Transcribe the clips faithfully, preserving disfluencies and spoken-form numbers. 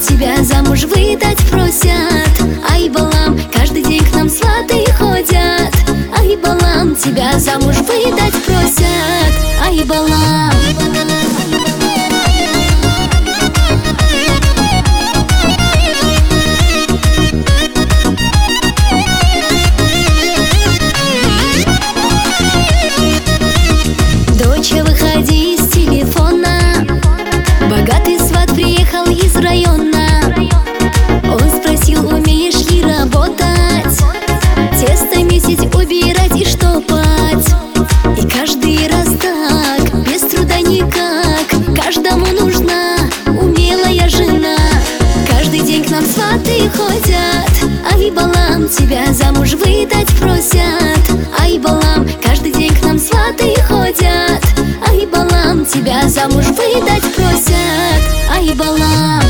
тебя замуж выдать просят. Ай, Балам, каждый день к нам сваты ходят. Ай, Балам, тебя замуж выдать просят. Ай, Балам. Доча, выходи из телефона, богатый сват приехал из района. Он спросил, умеешь ли работать, тесто месить, убирать и штопать. И каждый раз так, без труда никак, каждому нужна умелая жена. Каждый день к нам сваты ходят. Ай, Балам, тебя замуж выдать просят. Ай, Балам, каждый день к нам сваты ходят. Ай, Балам, тебя замуж выдать просят. Ай, Балам.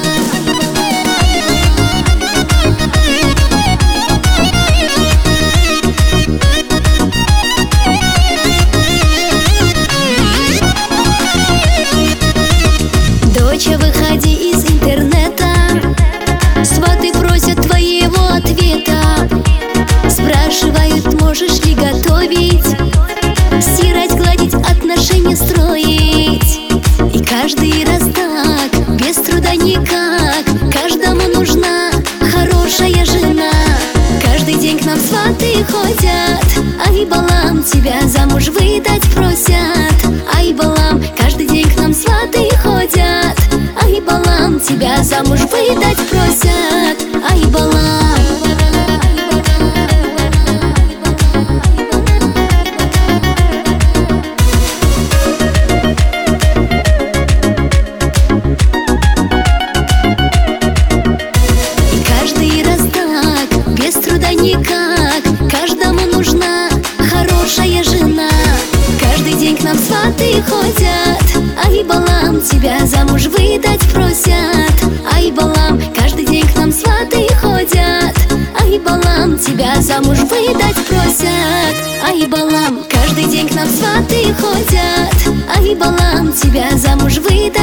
Доча, выходи из интернета, сваты просят твоего ответа. Спрашивают, можешь ли готовить, стирать, гладить, отношения строить. И каждый раз так, без труда никак, каждому нужна хорошая жена. Каждый день к нам сваты ходят. Ай, Балам, тебя замуж выдать просят. Ай, Балам, каждый день к нам сваты ходят. Ай, Балам, тебя замуж выдать просят. Ай, Балам. Никак, каждому нужна хорошая жена. Каждый день к нам сваты ходят. Ай, Балам, тебя замуж выдать просят. Ай, Балам, каждый день к нам сваты ходят. Ай, Балам, тебя замуж выдать просят. Ай, Балам, каждый день к нам сваты ходят. Ай, Балам, тебя замуж выдать